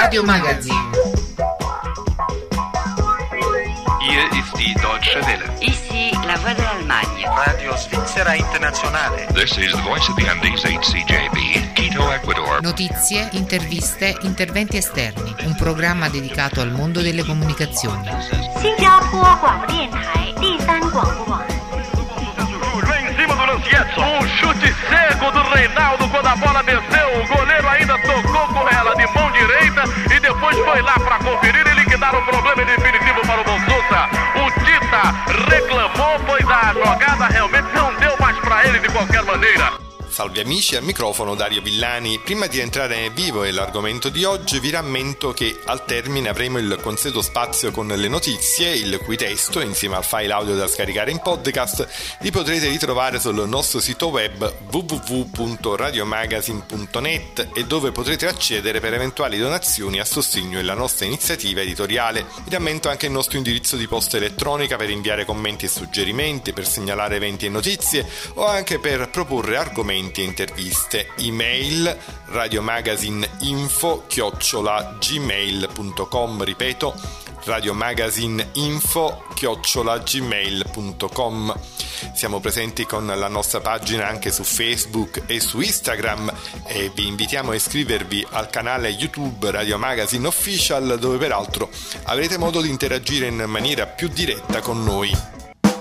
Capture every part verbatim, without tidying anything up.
Radio Magazine. Hier ist die Deutsche Welle. Ici la voix de l'Allemagne. Radio Svizzera Internazionale. This is the voice of the Andes H C J B, Quito, Ecuador. Notizie, interviste, interventi esterni. Un programma dedicato al mondo delle comunicazioni. Vem em cima do Lancietto. Um chute cego do Reinaldo quando a bola desceu. O goleiro ainda tocou com ela de mão direita e depois foi lá para conferir e liquidar o problema definitivo para o Bonsusa. O Tita reclamou, pois a jogada realmente não deu mais para ele de qualquer maneira. Salve amici, al microfono Dario Villani. Prima di entrare nel vivo e l'argomento di oggi vi rammento che al termine avremo il consueto spazio con le notizie, il cui testo, insieme al file audio da scaricare in podcast, li potrete ritrovare sul nostro sito web w w w punto radiomagazine punto net e dove potrete accedere per eventuali donazioni a sostegno della nostra iniziativa editoriale. Vi rammento anche il nostro indirizzo di posta elettronica per inviare commenti e suggerimenti, per segnalare eventi e notizie o anche per proporre argomenti e interviste. Email radiomagazineinfo chiocciola gmail punto com, ripeto radiomagazineinfo chiocciola gmail punto com. Siamo presenti con la nostra pagina anche su Facebook e su Instagram e vi invitiamo a iscrivervi al canale YouTube Radio Magazine Official, dove peraltro avrete modo di interagire in maniera più diretta con noi.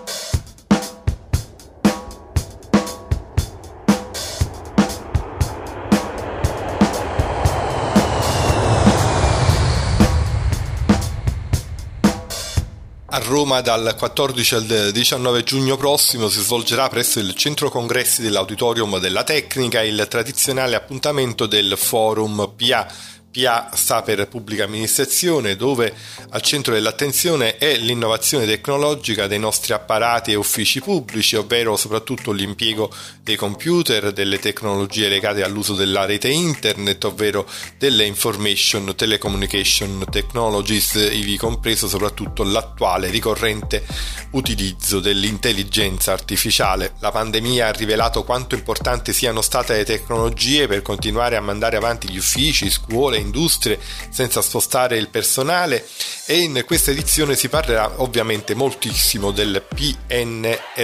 A Roma dal quattordici al diciannove giugno prossimo si svolgerà presso il centro congressi dell'Auditorium della Tecnica il tradizionale appuntamento del Forum P A. P A sta per Pubblica Amministrazione, dove al centro dell'attenzione è l'innovazione tecnologica dei nostri apparati e uffici pubblici, ovvero soprattutto l'impiego dei computer, delle tecnologie legate all'uso della rete internet, ovvero delle information telecommunication technologies, ivi compreso soprattutto l'attuale ricorrente utilizzo dell'intelligenza artificiale. La pandemia ha rivelato quanto importanti siano state le tecnologie per continuare a mandare avanti gli uffici, scuole, industrie senza spostare il personale, e in questa edizione si parlerà ovviamente moltissimo del P N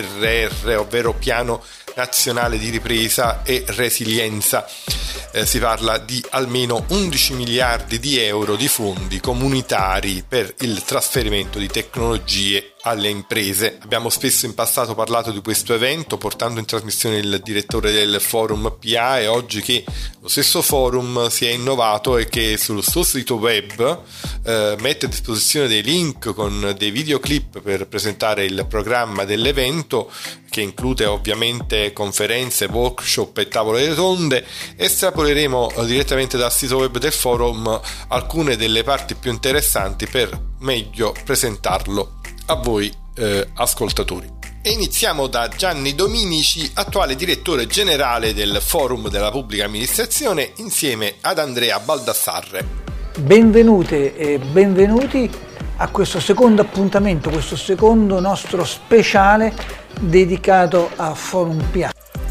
R R, ovvero Piano Nazionale di Ripresa e Resilienza. Eh, si parla di almeno undici miliardi di euro di fondi comunitari per il trasferimento di tecnologie alle imprese. Abbiamo spesso in passato parlato di questo evento, portando in trasmissione il direttore del Forum P A, e oggi che lo stesso forum si è innovato e che sul suo sito web eh, mette a disposizione dei link con dei videoclip per presentare il programma dell'evento, che include ovviamente conferenze, workshop e tavole rotonde. Estrapoleremo direttamente dal sito web del forum alcune delle parti più interessanti per meglio presentarlo a voi eh, ascoltatori. E iniziamo da Gianni Dominici, attuale direttore generale del Forum della Pubblica Amministrazione, insieme ad Andrea Baldassarre. Benvenute e benvenuti a questo secondo appuntamento, questo secondo nostro speciale dedicato a Forum P A.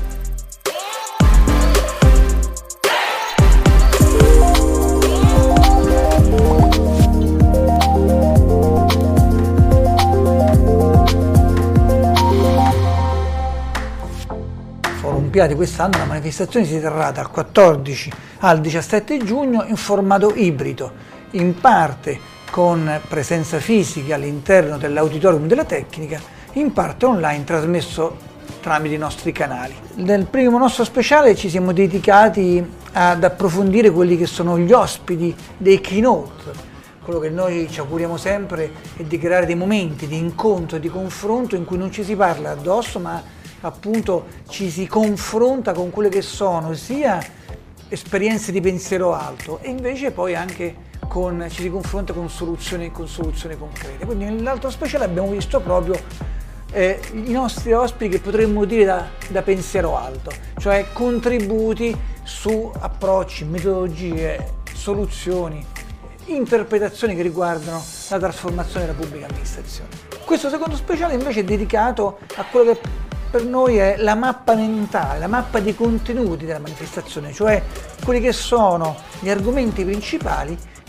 P A di quest'anno, la manifestazione si terrà dal quattordici al diciassette giugno in formato ibrido, in parte con presenza fisica all'interno dell'Auditorium della Tecnica, in parte online trasmesso tramite i nostri canali. Nel primo nostro speciale ci siamo dedicati ad approfondire quelli che sono gli ospiti dei keynote. Quello che noi ci auguriamo sempre è di creare dei momenti di incontro e di confronto in cui non ci si parla addosso, ma appunto ci si confronta con quelle che sono sia esperienze di pensiero alto e invece poi anche con, ci si confronta con soluzioni, con soluzioni concrete. Quindi nell'altro speciale abbiamo visto proprio eh, i nostri ospiti che potremmo dire da, da pensiero alto, cioè contributi su approcci, metodologie, soluzioni, interpretazioni che riguardano la trasformazione della pubblica amministrazione. Questo secondo speciale invece è dedicato a quello che per noi è la mappa mentale, la mappa dei contenuti della manifestazione, cioè quelli che sono gli argomenti principali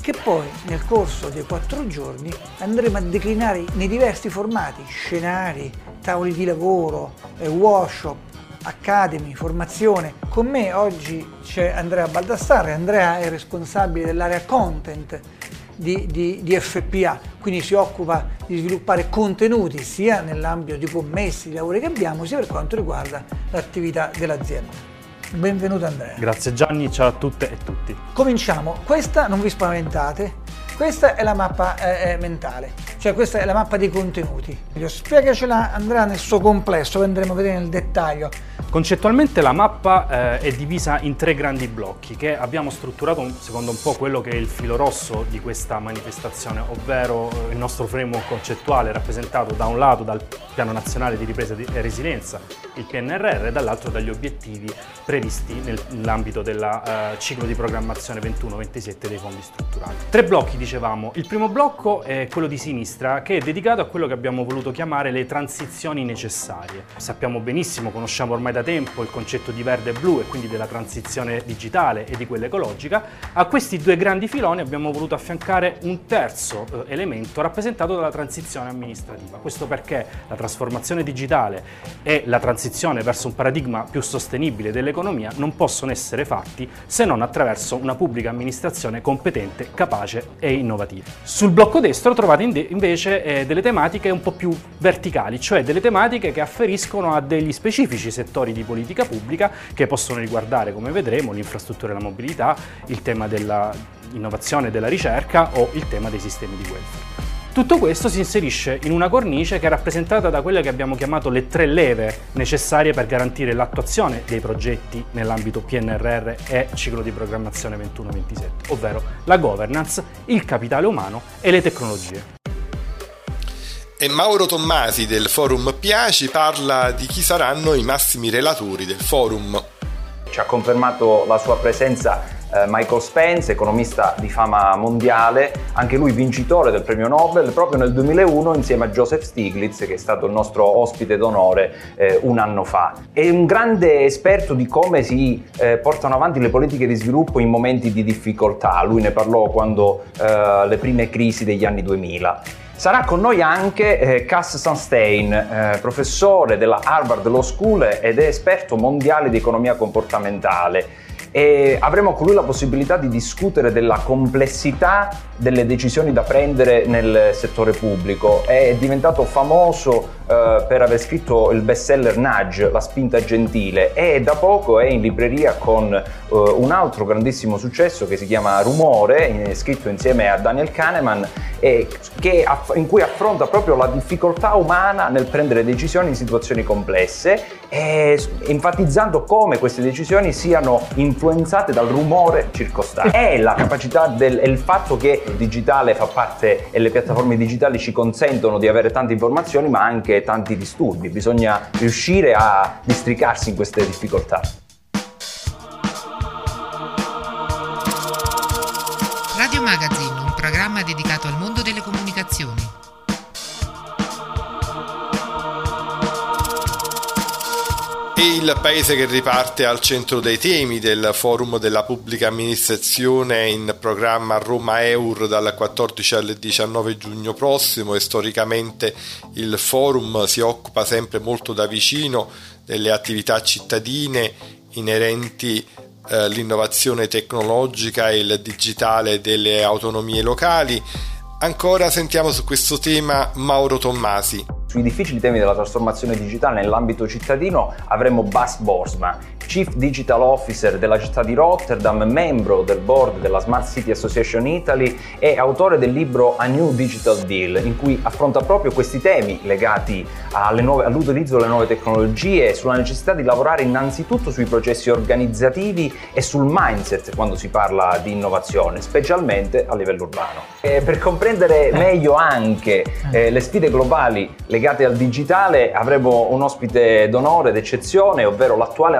che poi nel corso dei quattro giorni andremo a declinare nei diversi formati, scenari, tavoli di lavoro, workshop, academy, formazione. Con me oggi c'è Andrea Baldassarre. Andrea è responsabile dell'area content di, di, di F P A, quindi si occupa di sviluppare contenuti sia nell'ambito di commessi, di lavori che abbiamo, sia per quanto riguarda l'attività dell'azienda. Benvenuto Andrea. Grazie Gianni, ciao a tutte e tutti. Cominciamo. Questa, non vi spaventate, questa è la mappa eh, mentale, cioè questa è la mappa dei contenuti. Spiegacela Andrea nel suo complesso, che andremo a vedere nel dettaglio. Concettualmente la mappa eh, è divisa in tre grandi blocchi che abbiamo strutturato secondo un po' quello che è il filo rosso di questa manifestazione, ovvero il nostro framework concettuale rappresentato da un lato dal Piano Nazionale di Ripresa e Resilienza, il P N R R, e dall'altro dagli obiettivi previsti nell'ambito del uh, ciclo di programmazione ventuno ventisette dei fondi strutturali. Tre blocchi dicevamo. Il primo blocco è quello di sinistra, che è dedicato a quello che abbiamo voluto chiamare le transizioni necessarie. Sappiamo benissimo, conosciamo ormai da tempo il concetto di verde e blu e quindi della transizione digitale e di quella ecologica. A questi due grandi filoni abbiamo voluto affiancare un terzo eh, elemento rappresentato dalla transizione amministrativa. Questo perché la trasformazione digitale e la transizione verso un paradigma più sostenibile dell'economia non possono essere fatti se non attraverso una pubblica amministrazione competente, capace e innovativa. Sul blocco destro trovate invece eh, delle tematiche un po' più verticali, cioè delle tematiche che afferiscono a degli specifici settori di politica pubblica che possono riguardare, come vedremo, l'infrastruttura e la mobilità, il tema dell'innovazione e della ricerca o il tema dei sistemi di welfare. Tutto questo si inserisce in una cornice che è rappresentata da quelle che abbiamo chiamato le tre leve necessarie per garantire l'attuazione dei progetti nell'ambito P N R R e ciclo di programmazione ventuno ventisette, ovvero la governance, il capitale umano e le tecnologie. E Mauro Tommasi del Forum P A ci parla di chi saranno i massimi relatori del forum. Ci ha confermato la sua presenza eh, Michael Spence, economista di fama mondiale, anche lui vincitore del premio Nobel proprio nel duemilauno insieme a Joseph Stiglitz, che è stato il nostro ospite d'onore eh, un anno fa. È un grande esperto di come si eh, portano avanti le politiche di sviluppo in momenti di difficoltà. Lui ne parlò quando eh, le prime crisi degli anni duemila. Sarà con noi anche eh, Cass Sunstein, eh, professore della Harvard Law School ed è esperto mondiale di economia comportamentale. E avremo con lui la possibilità di discutere della complessità delle decisioni da prendere nel settore pubblico. È diventato famoso eh, per aver scritto il bestseller Nudge, La spinta gentile, e da poco è in libreria con eh, un altro grandissimo successo che si chiama Rumore, in, scritto insieme a Daniel Kahneman, e che, in cui affronta proprio la difficoltà umana nel prendere decisioni in situazioni complesse, e enfatizzando come queste decisioni siano influenzate dal rumore circostante. È la capacità del, è il fatto che il digitale fa parte e le piattaforme digitali ci consentono di avere tante informazioni ma anche tanti disturbi. Bisogna riuscire a districarsi in queste difficoltà. Radio Magazine, un programma dedicato al mondo delle comunicazioni. E il paese che riparte al centro dei temi del Forum della Pubblica Amministrazione in programma a Roma Eur dal quattordici al diciannove giugno prossimo, e storicamente il Forum si occupa sempre molto da vicino delle attività cittadine inerenti all'innovazione tecnologica e il digitale delle autonomie locali. Ancora sentiamo su questo tema Mauro Tommasi. Sui difficili temi della trasformazione digitale nell'ambito cittadino avremo Bas Borsma, Chief Digital Officer della città di Rotterdam, membro del board della Smart City Association Italy e autore del libro A New Digital Deal, in cui affronta proprio questi temi legati alle nuove, all'utilizzo delle nuove tecnologie e sulla necessità di lavorare innanzitutto sui processi organizzativi e sul mindset quando si parla di innovazione, specialmente a livello urbano. E per comprendere meglio anche eh, le sfide globali legate al digitale avremo un ospite d'onore d'eccezione, ovvero l'attuale ambasciatore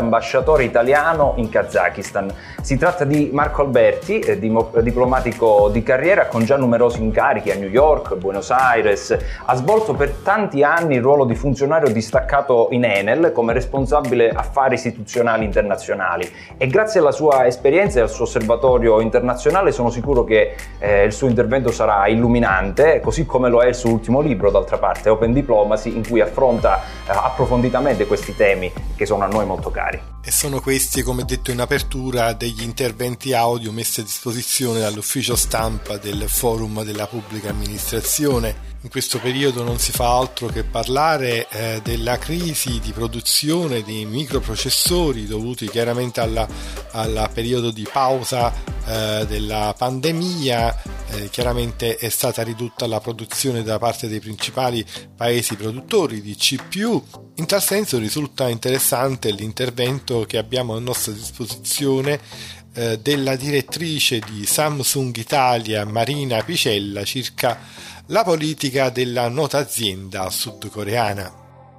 ambasciatore italiano in Kazakistan. Si tratta di Marco Alberti, eh, diplomatico di carriera con già numerosi incarichi a New York, Buenos Aires. Ha svolto per tanti anni il ruolo di funzionario distaccato in Enel come responsabile affari istituzionali internazionali, e grazie alla sua esperienza e al suo osservatorio internazionale sono sicuro che eh, il suo intervento sarà illuminante, così come lo è il suo ultimo libro, d'altra parte, Open Diplomacy, in cui affronta eh, approfonditamente questi temi che sono a noi molto cari. E sono questi, come detto in apertura, degli interventi audio messi a disposizione dall'ufficio stampa del Forum della Pubblica Amministrazione. In questo periodo non si fa altro che parlare eh, della crisi di produzione di microprocessori dovuti chiaramente alla, al periodo di pausa eh, della pandemia. Eh, chiaramente è stata ridotta la produzione da parte dei principali paesi produttori di C P U. In tal senso risulta interessante l'intervento che abbiamo a nostra disposizione eh, della direttrice di Samsung Italia, Marina Picella, circa la politica della nota azienda sudcoreana.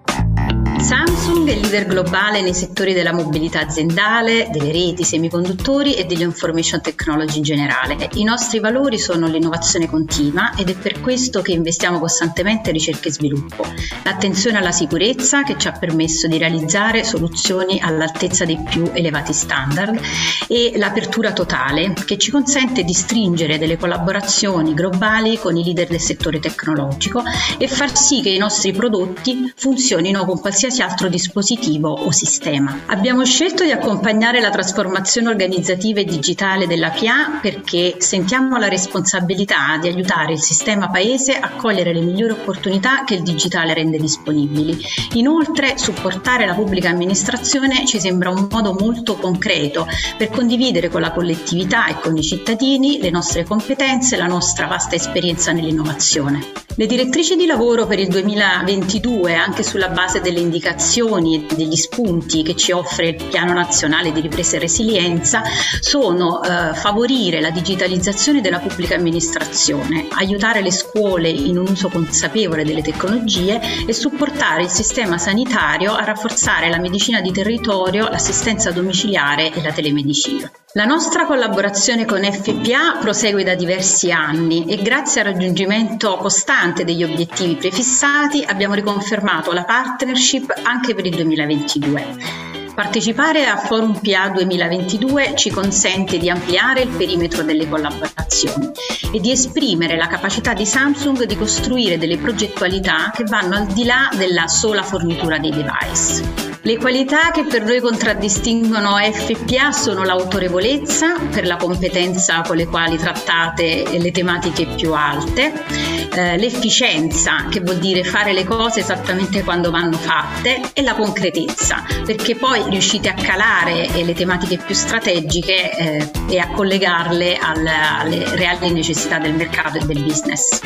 Samsung è leader globale nei settori della mobilità aziendale, delle reti, semiconduttori e dell'information technology in generale. I nostri valori sono l'innovazione continua ed è per questo che investiamo costantemente in ricerca e sviluppo, l'attenzione alla sicurezza che ci ha permesso di realizzare soluzioni all'altezza dei più elevati standard e l'apertura totale che ci consente di stringere delle collaborazioni globali con i leader del settore tecnologico e far sì che i nostri prodotti funzionino con qualsiasi altro dispositivo o sistema. Abbiamo scelto di accompagnare la trasformazione organizzativa e digitale della P A perché sentiamo la responsabilità di aiutare il sistema paese a cogliere le migliori opportunità che il digitale rende disponibili. Inoltre, supportare la pubblica amministrazione ci sembra un modo molto concreto per condividere con la collettività e con i cittadini le nostre competenze e la nostra vasta esperienza nell'innovazione. Le direttrici di lavoro per il duemilaventidue, anche sulla base delle indicazioni e degli spunti che ci offre il Piano Nazionale di Ripresa e Resilienza, sono eh, favorire la digitalizzazione della pubblica amministrazione, aiutare le scuole in un uso consapevole delle tecnologie e supportare il sistema sanitario a rafforzare la medicina di territorio, l'assistenza domiciliare e la telemedicina. La nostra collaborazione con F P A prosegue da diversi anni e grazie al raggiungimento costante degli obiettivi prefissati abbiamo riconfermato la partnership anche per il duemilaventidue. Partecipare a Forum P A duemilaventidue ci consente di ampliare il perimetro delle collaborazioni e di esprimere la capacità di Samsung di costruire delle progettualità che vanno al di là della sola fornitura dei device. Le qualità che per noi contraddistinguono F P A sono l'autorevolezza per la competenza con le quali trattate le tematiche più alte, eh, l'efficienza, che vuol dire fare le cose esattamente quando vanno fatte, e la concretezza, perché poi riuscite a calare le tematiche più strategiche eh, e a collegarle al, alle reali necessità del mercato e del business.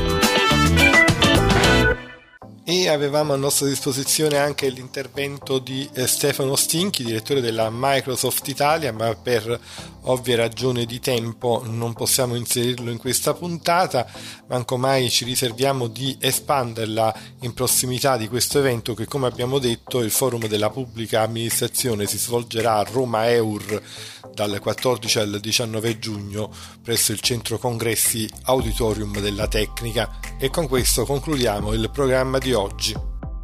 E avevamo a nostra disposizione anche l'intervento di eh, Stefano Stinchi, direttore della Microsoft Italia, ma per ovvie ragioni di tempo non possiamo inserirlo in questa puntata, manco mai ci riserviamo di espanderla in prossimità di questo evento che, come abbiamo detto, il Forum della Pubblica Amministrazione si svolgerà a Roma Eur dal quattordici al diciannove giugno presso il Centro Congressi Auditorium della Tecnica. E con questo concludiamo il programma di oggi.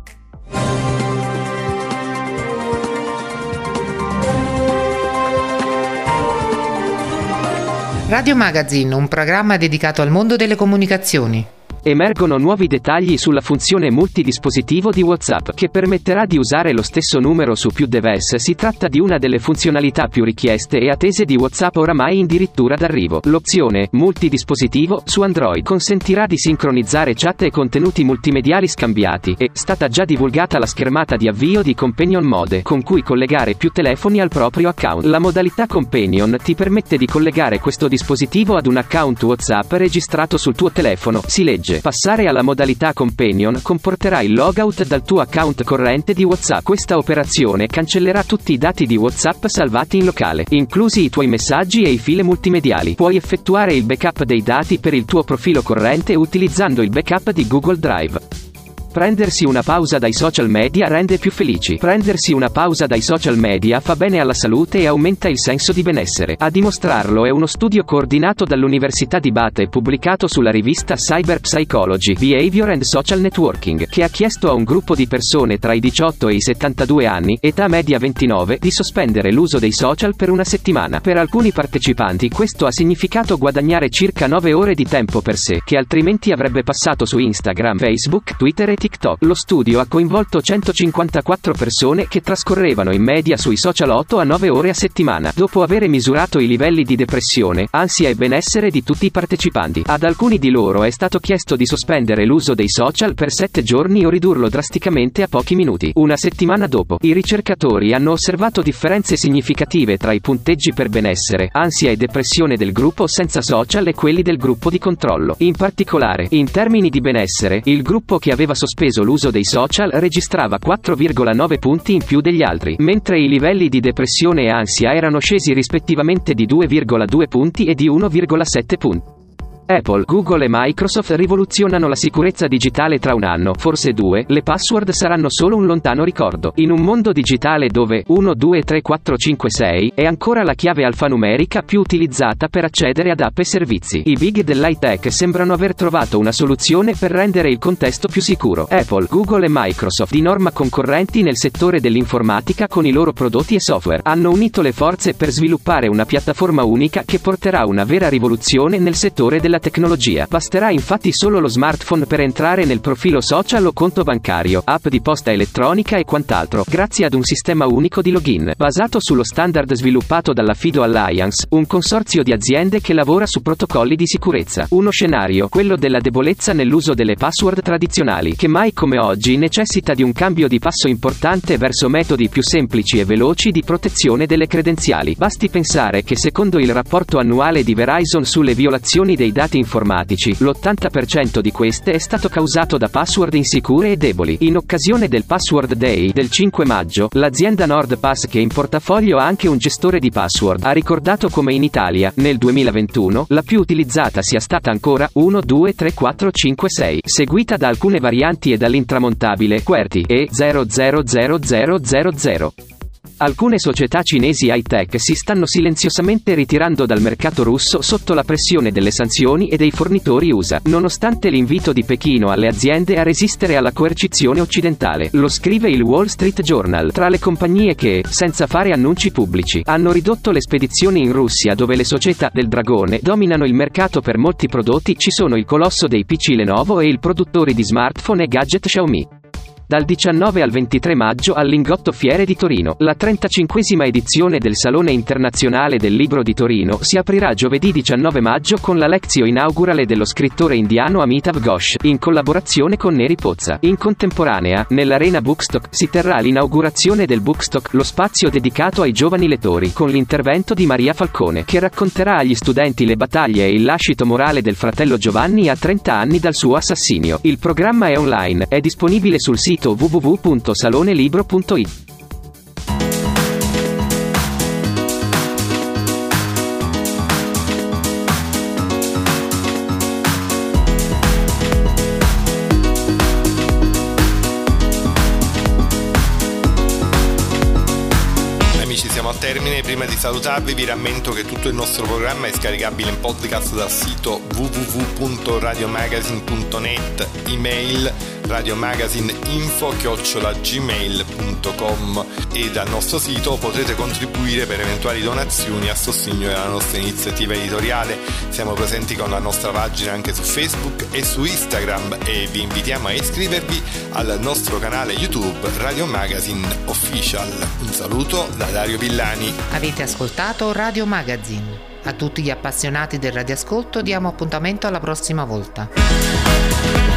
Radio Magazine, un programma dedicato al mondo delle comunicazioni. Emergono nuovi dettagli sulla funzione multidispositivo di WhatsApp, che permetterà di usare lo stesso numero su più device. Si tratta di una delle funzionalità più richieste e attese di WhatsApp, oramai addirittura d'arrivo. L'opzione multidispositivo su Android consentirà di sincronizzare chat e contenuti multimediali scambiati. È stata già divulgata la schermata di avvio di Companion Mode, con cui collegare più telefoni al proprio account. La modalità Companion ti permette di collegare questo dispositivo ad un account WhatsApp registrato sul tuo telefono. Si legge: passare alla modalità Companion comporterà il logout dal tuo account corrente di WhatsApp. Questa operazione cancellerà tutti i dati di WhatsApp salvati in locale, inclusi i tuoi messaggi e i file multimediali. Puoi effettuare il backup dei dati per il tuo profilo corrente utilizzando il backup di Google Drive. Prendersi una pausa dai social media rende più felici. Prendersi una pausa dai social media fa bene alla salute e aumenta il senso di benessere. A dimostrarlo è uno studio coordinato dall'Università di Bath e pubblicato sulla rivista Cyber Psychology, Behavior and Social Networking, che ha chiesto a un gruppo di persone tra i diciotto e i settantadue anni, età media ventinove, di sospendere l'uso dei social per una settimana. Per alcuni partecipanti questo ha significato guadagnare circa nove ore di tempo per sé, che altrimenti avrebbe passato su Instagram, Facebook, Twitter e TikTok. Lo studio ha coinvolto centocinquantaquattro persone che trascorrevano in media sui social otto a nove ore a settimana, dopo aver misurato i livelli di depressione, ansia e benessere di tutti i partecipanti. Ad alcuni di loro è stato chiesto di sospendere l'uso dei social per sette giorni o ridurlo drasticamente a pochi minuti. Una settimana dopo, i ricercatori hanno osservato differenze significative tra i punteggi per benessere, ansia e depressione del gruppo senza social e quelli del gruppo di controllo. In particolare, in termini di benessere, il gruppo che aveva sospeso l'uso dei social registrava quattro virgola nove punti in più degli altri, mentre i livelli di depressione e ansia erano scesi rispettivamente di due virgola due punti e di uno virgola sette punti. Apple, Google e Microsoft rivoluzionano la sicurezza digitale tra un anno, forse due, le password saranno solo un lontano ricordo. In un mondo digitale dove uno, due, tre, quattro, cinque, sei è ancora la chiave alfanumerica più utilizzata per accedere ad app e servizi, i big dell'high tech sembrano aver trovato una soluzione per rendere il contesto più sicuro. Apple, Google e Microsoft, di norma concorrenti nel settore dell'informatica con i loro prodotti e software, hanno unito le forze per sviluppare una piattaforma unica che porterà una vera rivoluzione nel settore della tecnologia. Basterà infatti solo lo smartphone per entrare nel profilo social o conto bancario, app di posta elettronica e quant'altro, grazie ad un sistema unico di login, basato sullo standard sviluppato dalla FIDO Alliance, un consorzio di aziende che lavora su protocolli di sicurezza. Uno scenario, quello della debolezza nell'uso delle password tradizionali, che mai come oggi necessita di un cambio di passo importante verso metodi più semplici e veloci di protezione delle credenziali. Basti pensare che secondo il rapporto annuale di Verizon sulle violazioni dei dati informatici, l'ottanta per cento di queste è stato causato da password insicure e deboli. In occasione del Password Day del cinque maggio, l'azienda NordPass, che in portafoglio ha anche un gestore di password, ha ricordato come in Italia, nel duemilaventuno, la più utilizzata sia stata ancora uno, due, tre, quattro, cinque, sei, seguita da alcune varianti e dall'intramontabile QWERTY e zero zero zero zero zero zero. Alcune società cinesi high-tech si stanno silenziosamente ritirando dal mercato russo sotto la pressione delle sanzioni e dei fornitori U S A, nonostante l'invito di Pechino alle aziende a resistere alla coercizione occidentale. Lo scrive il Wall Street Journal. Tra le compagnie che, senza fare annunci pubblici, hanno ridotto le spedizioni in Russia, dove le società del dragone dominano il mercato per molti prodotti, ci sono il colosso dei P C Lenovo e il produttore di smartphone e gadget Xiaomi. Dal diciannove al ventitré maggio al Lingotto Fiere di Torino. La trentacinquesima edizione del Salone Internazionale del Libro di Torino si aprirà giovedì diciannove maggio con la Lectio Inaugurale dello scrittore indiano Amitav Ghosh, in collaborazione con Neri Pozza. In contemporanea, nell'Arena Bookstock, si terrà l'inaugurazione del Bookstock, lo spazio dedicato ai giovani lettori, con l'intervento di Maria Falcone, che racconterà agli studenti le battaglie e il lascito morale del fratello Giovanni a trenta anni dal suo assassinio. Il programma è online, è disponibile sul sito w w w punto salonelibro punto i t. Al termine, prima di salutarvi vi rammento che tutto il nostro programma è scaricabile in podcast dal sito w w w punto radiomagazine punto net, email radiomagazineinfo chiocciola gmail punto com, e dal nostro sito potrete contribuire per eventuali donazioni a sostegno della nostra iniziativa editoriale. Siamo presenti con la nostra pagina anche su Facebook e su Instagram e vi invitiamo a iscrivervi al nostro canale YouTube Radio Magazine Official. Un saluto da Dario Villani. Avete ascoltato Radio Magazine. A tutti gli appassionati del radioascolto diamo appuntamento alla prossima volta.